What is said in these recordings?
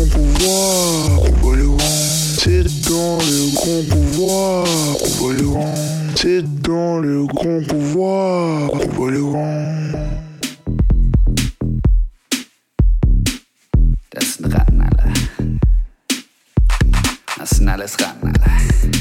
pouvoir, on va les rendre. C'est dans le grand pouvoir, on va les rendre. C'est dans le grand pouvoir, on va les rendre. Das sind Ratten, Alter. Das sind alles Ratten, Alter.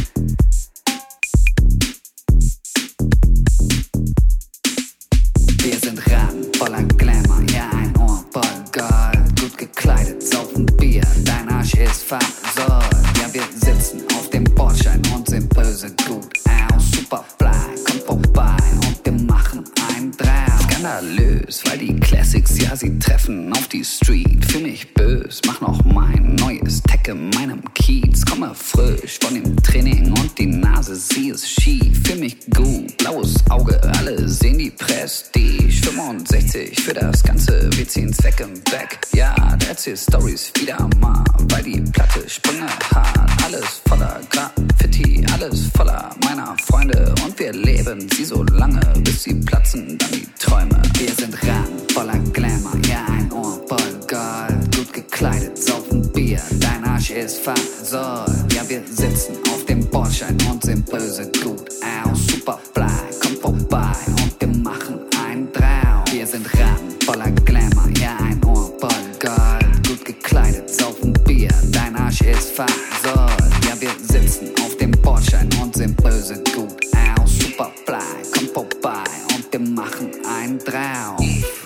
Wir sind Ratten voller Glamour, ja ein Ohr voll Gold. Gut gekleidet, saufen Bier, dein Arsch ist versohlt. Ja, wir sitzen auf dem Bordschein und sind böse gut aus. Superfly, kommt vorbei und wir machen ein Drauf. Skandalös, weil die Classics, ja, sie treffen auf die Street. Für mich bös, mach noch mein neues Tech in meinem Kiez. Komme frisch von dem Training und die Nase, sie ist schief. Für mich gut, blaues Auge, alle sehen die Prestige. 65 für das Ganze, wir ziehen's weg im Back. Ja, erzähl Stories wieder mal, weil die Platte Sprünge hat. Alles voller Graffiti, alles voller meiner Freunde. Und wir leben sie so lange, bis sie platzen, dann die Träume. Wir sind Ratten voller Glamour, ja ein Ohr voll Gold. Gut gekleidet, saufen Bier, dein Arsch ist versohlt. Ja, wir sitzen auf dem Bordschein und sind böse gut aus. Superfly, kommt vorbei und wir machen ein Drauf. Wir sind Ratten voller Glamour, ja ein Ohr voll Gold. Gut gekleidet, saufen Bier, dein Arsch ist versohlt. Ja, wir sitzen auf dem Bordschein und sind böse gut aus. Superfly, kommt vorbei und wir machen ein Drauf.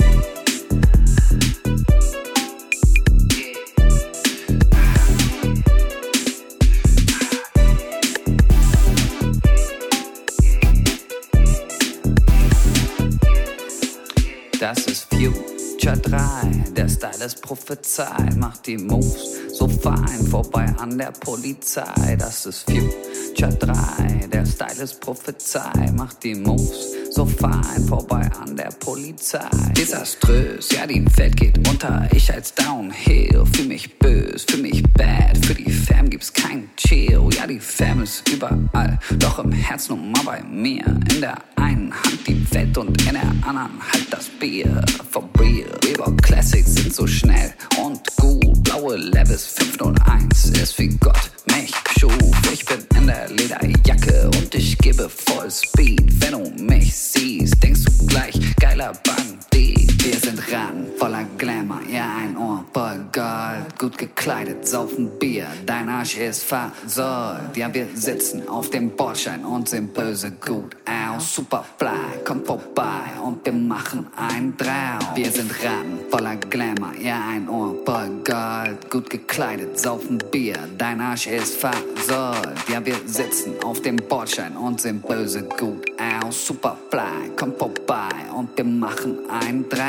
Das ist Future 3, der Style ist prophezeit, macht die Moves so fein, vorbei an der Polizei. Das ist Future 3, der Style ist prophezeit, macht die Moves so fein, vorbei an der Polizei. Desaströs, ja die Welt geht unter, ich als Downhill, für mich bös, für mich bad, für die Fam gibt's kein Chill. Ja die Fam ist überall, doch im Herz nur mal bei mir. In der einen Hand die Welt und in der anderen halt das Bier. For real, Weber Classics sind so schnell und gut. Blaue Levels 501 ist wie Gott mich schuf. Ich bin in der Lederjacke und ich gebe voll Speed. Wenn du mich siehst, denkst du gleich, geiler Bandit. Wir sind Ratten voller Glamour, ja ein Ohr voll Gold. Gut gekleidet, saufen Bier, dein Arsch ist versohlt. Ja, wir sitzen auf dem Bordschein und sind böse gut aus. Superfly, kommt vorbei und wir machen ein Drauf. Wir sind Ratten voller Glamour, ja ein Ohr voll Gold. Gut gekleidet, saufen Bier, dein Arsch ist versohlt. Ja, wir sitzen auf dem Bordschein und sind böse gut aus. Superfly, kommt vorbei und wir machen ein Drauf.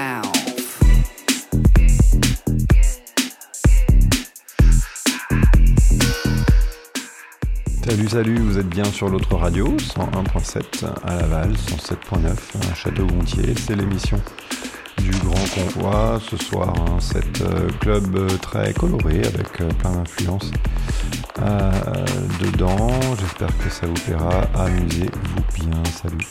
Salut, vous êtes bien sur l'autre radio, 101.7 à Laval, 107.9 à Château-Gontier. C'est l'émission du Grand Convoi. Ce soir, cet club très coloré avec plein d'influences dedans. J'espère que ça vous plaira. Amusez-vous bien. Salut.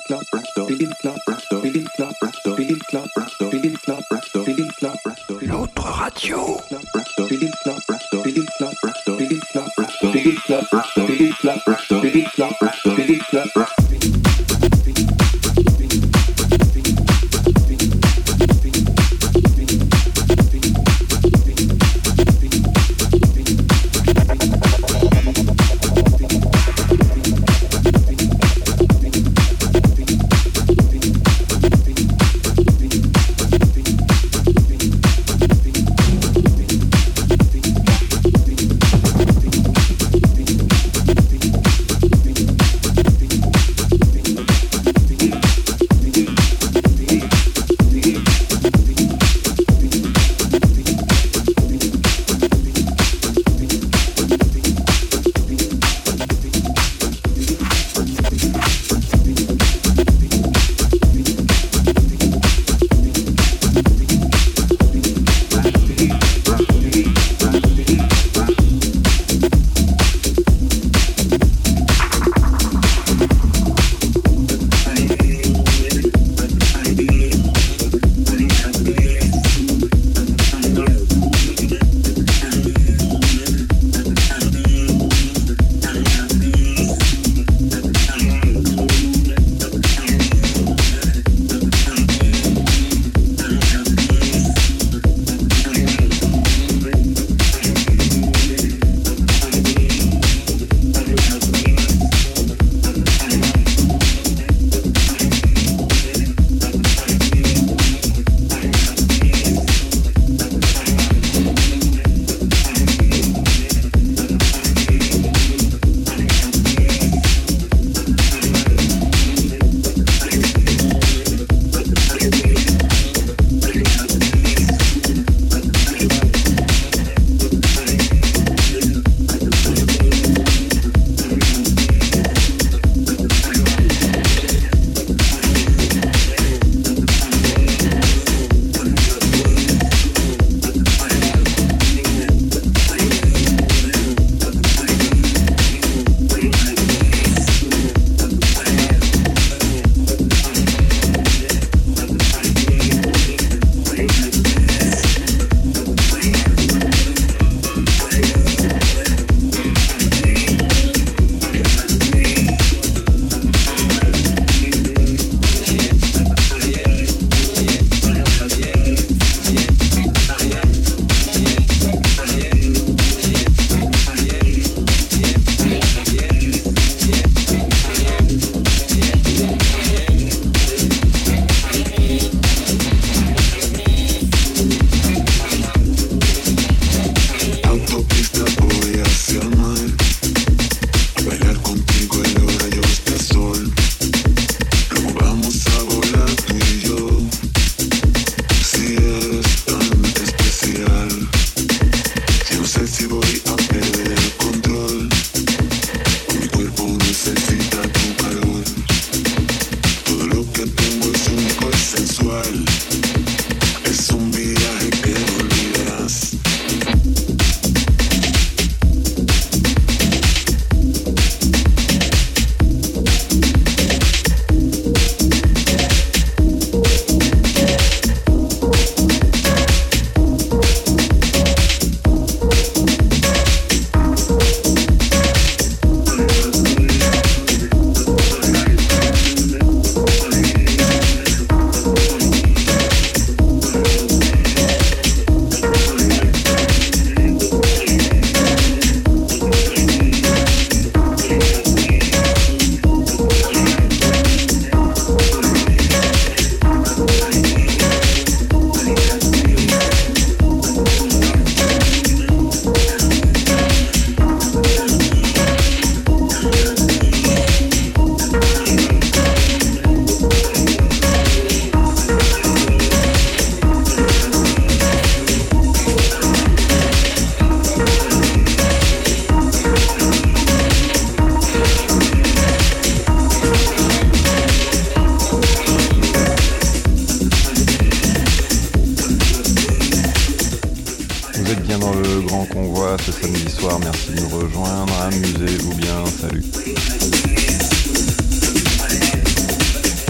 L'autre radio. ce samedi soir. Merci de nous rejoindre. Amusez-vous bien. Salut.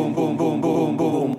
boom boom boom boom boom.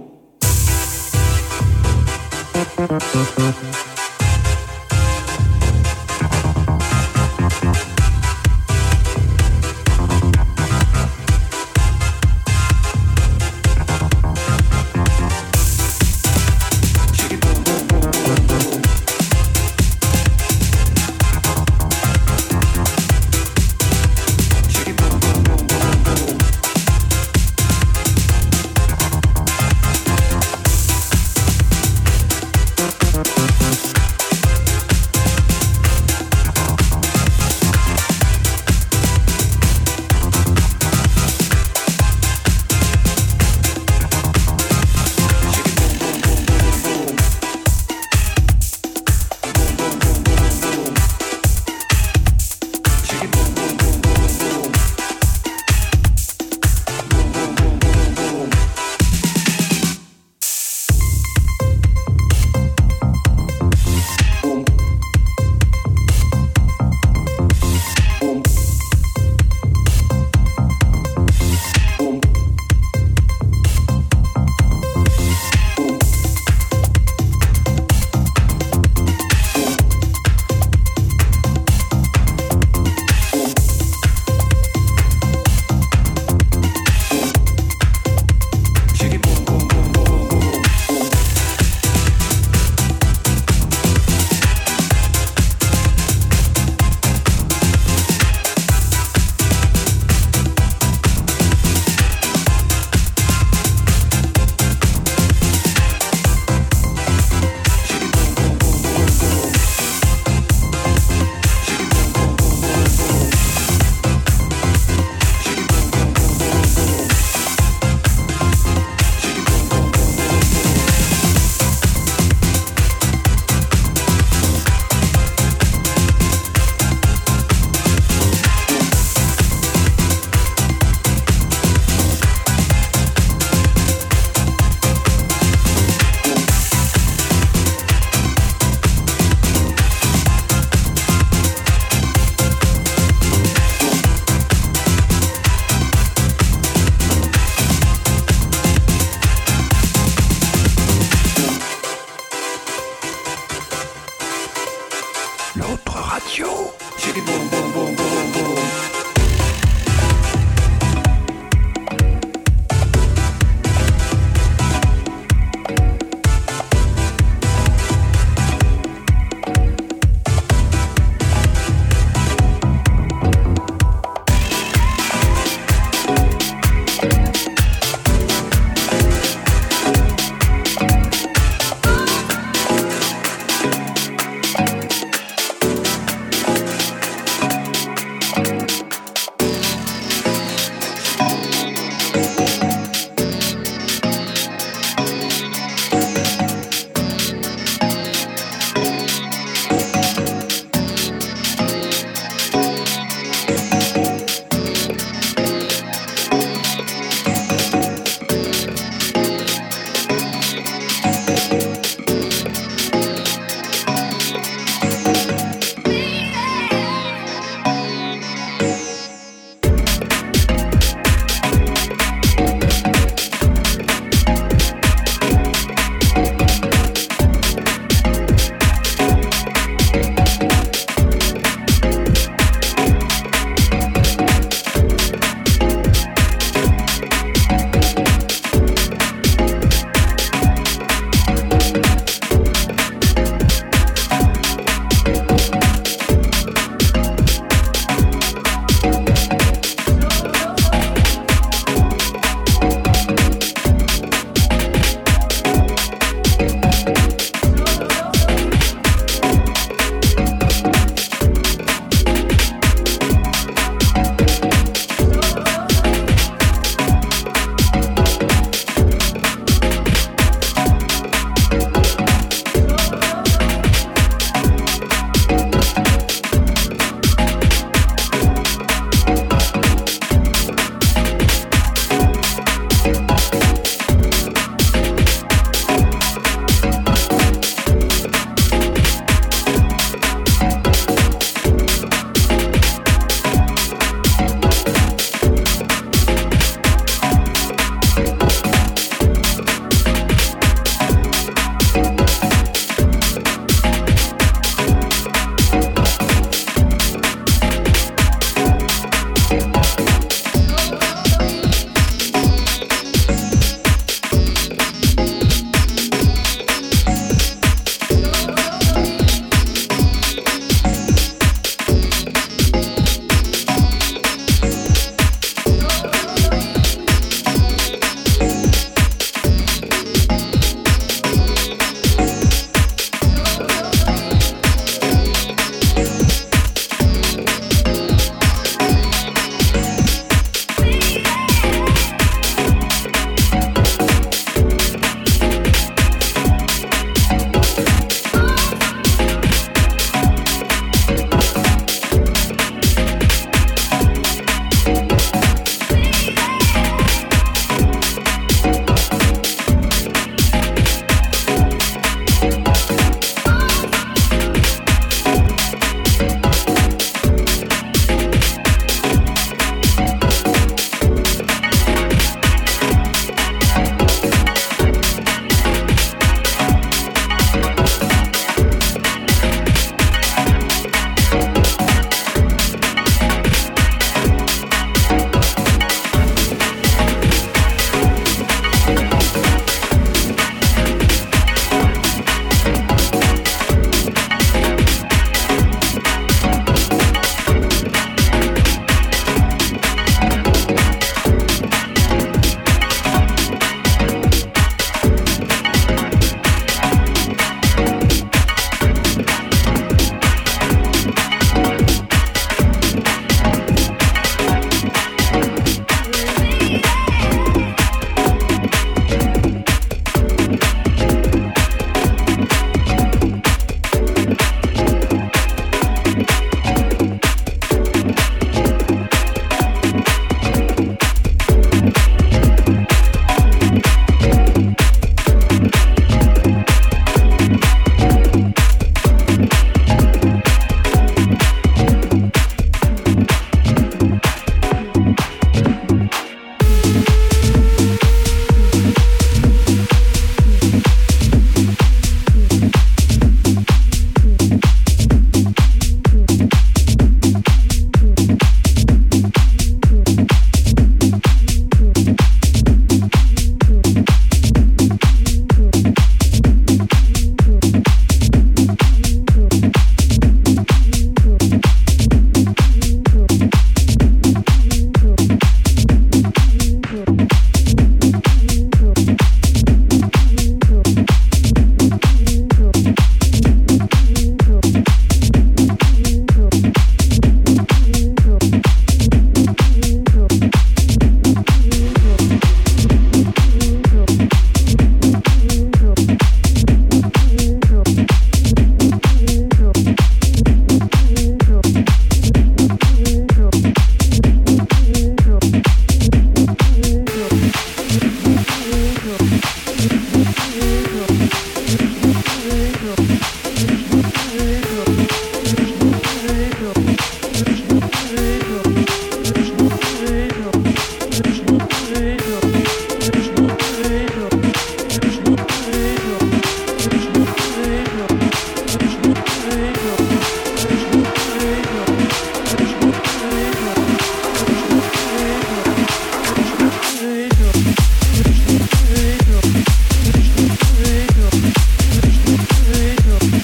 Radio.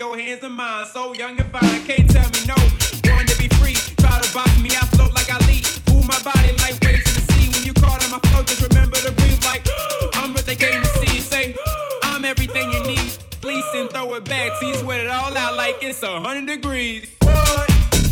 your hands in mine. So young and fine, can't tell me no. Born to be free, try to box me, I float like Ali. Move my body like waves in the sea. When you call on my flow, just remember to breathe like I'm what they came to see. Say, I'm everything you need. Please and throw it back. See, sweat it all out like it's 100 degrees. What?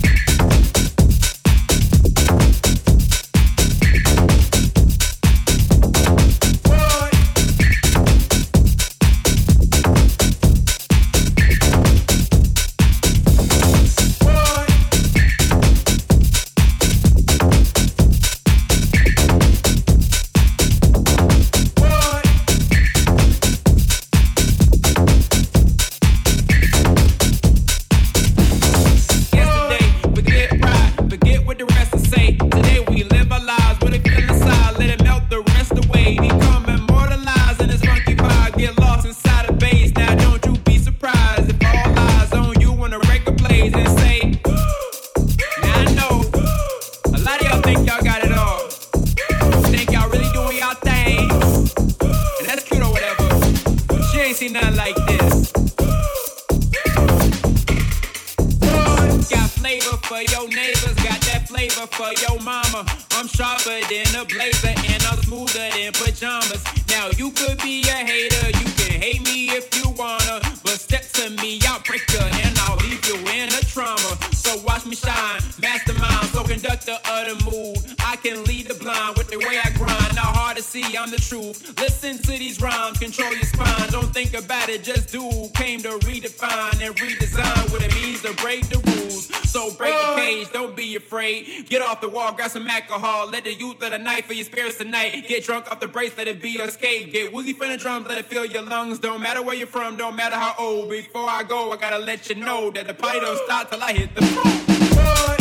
Just do, came to redefine and redesign what it means to break the rules. So break the cage, don't be afraid. Get off the wall, grab some alcohol. Let the youth let a knife for your spirits tonight. Get drunk off the brace, let it be your escape. Get woozy from the drums, let it fill your lungs. Don't matter where you're from, don't matter how old. Before I go, I gotta let you know that the party don't stop till I hit the floor.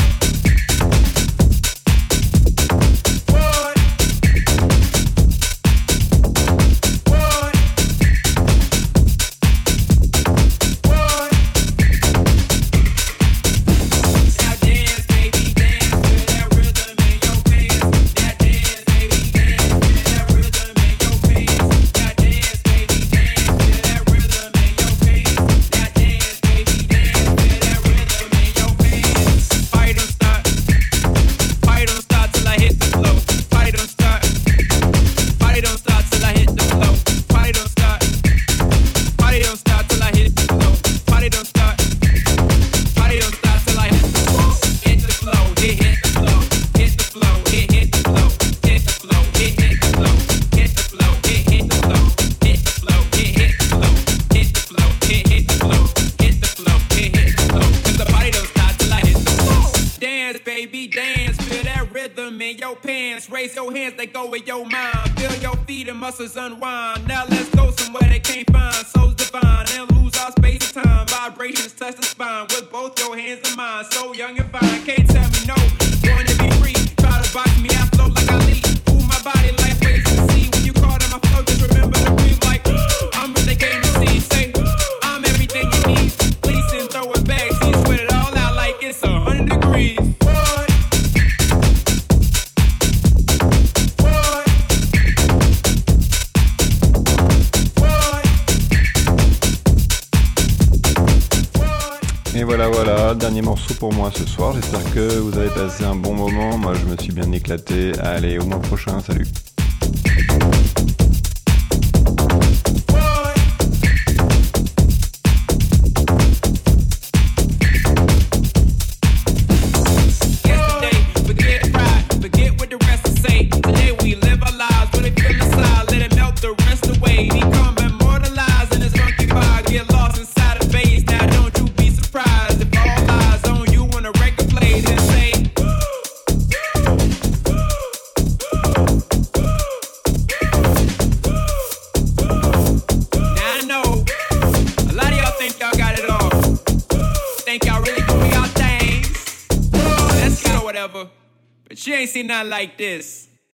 Muscles unwind. Now let's go somewhere they can't find. Souls divine and lose our space and time. Vibrations touch the spine with both your hands in mine. So young and fine, can't tell me no. Born to be free, try to box me, I float like Ali. Move my body like waves in the sea. When you call on my flow, just remember to breathe like I'm what they came to see. Say, I'm everything you need. Please and throw it back. See, sweat it all out like it's 100 degrees. Et voilà, dernier morceau pour moi ce soir. J'espère que vous avez passé un bon moment. Moi, je me suis bien éclaté. Allez, au mois prochain. Salut. But she ain't seen nothing like this.